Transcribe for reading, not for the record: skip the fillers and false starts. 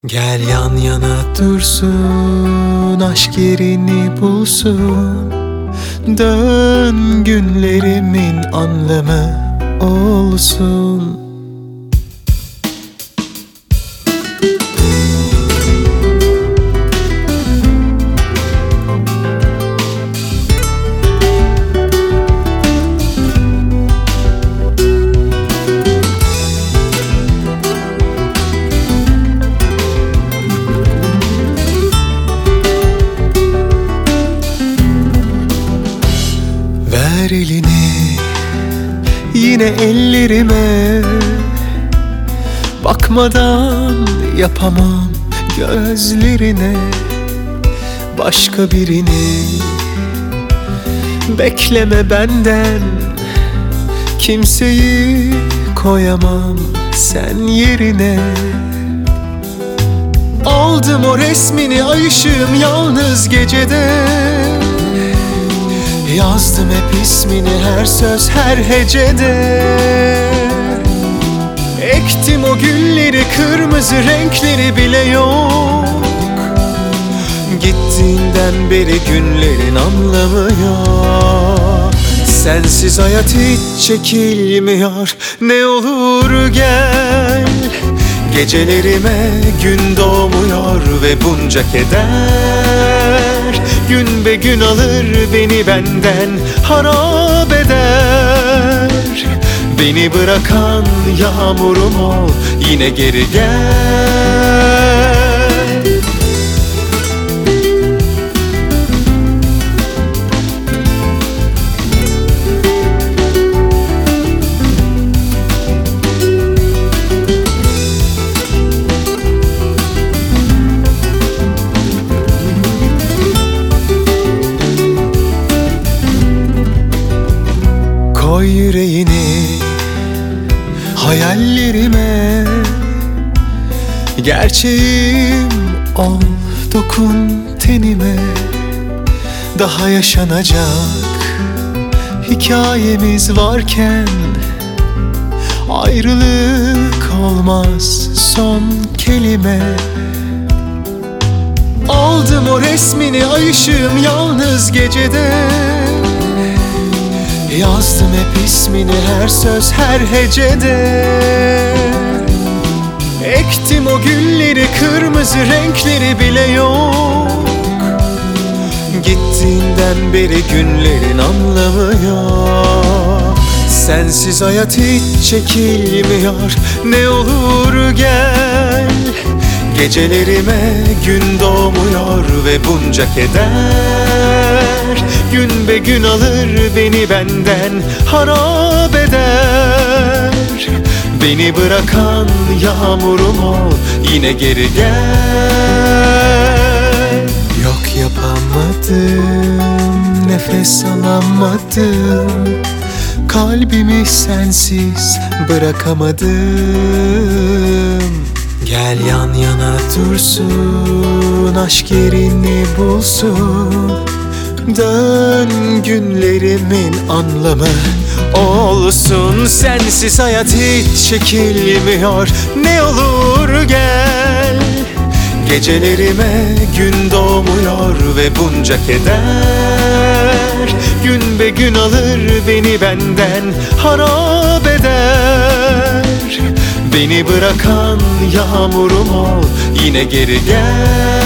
Gel yan yana dursun, aşk yerini bulsun. Dön günlerimin anlamı olsun. Ver elini yine ellerime, bakmadan yapamam gözlerine. Başka birini bekleme benden, kimseyi koyamam sen yerine. Aldım o resmini, ay ışığım yalnız gecede. Yazdım hep ismini her söz her hecede. Ektim o gülleri, kırmızı renkleri bile yok. Gittiğinden beri günlerin anlamı yok. Sensiz hayat hiç çekilmiyor. Ne olur gel, gecelerime gün doğmuyor ve bunca keder gün be gün alır beni benden, harap eder. Beni bırakan yağmurum ol, yine geri gel. Koy yüreğini hayallerime, gerçeğim ol, dokun tenime. Daha yaşanacak hikayemiz varken ayrılık olmaz son kelime. Aldım o resmini, ay ışığım yalnız gecede. Yazdım hep ismini her söz her hecede. Ektim o gülleri, kırmızı renkleri bile yok. Gittiğinden beri günlerin anlamı yok. Sensiz hayat hiç çekilmiyor. Ne olur gel, gecelerime gün doğmuyor ve bunca keder gün be gün alır beni benden, harap eder. Beni bırakan yağmurum ol, yine geri gel. Yok yapamadım, nefes alamadım. Kalbimi sensiz bırakamadım. Gel yan yana dursun, aşk yerini bulsun. Dön günlerimin anlamı olsun. Sensiz hayat hiç çekilmiyor. Ne olur gel, gecelerime gün doğmuyor ve bunca keder gün be gün alır beni benden, harap eder. Beni bırakan yağmurum ol, yine geri gel.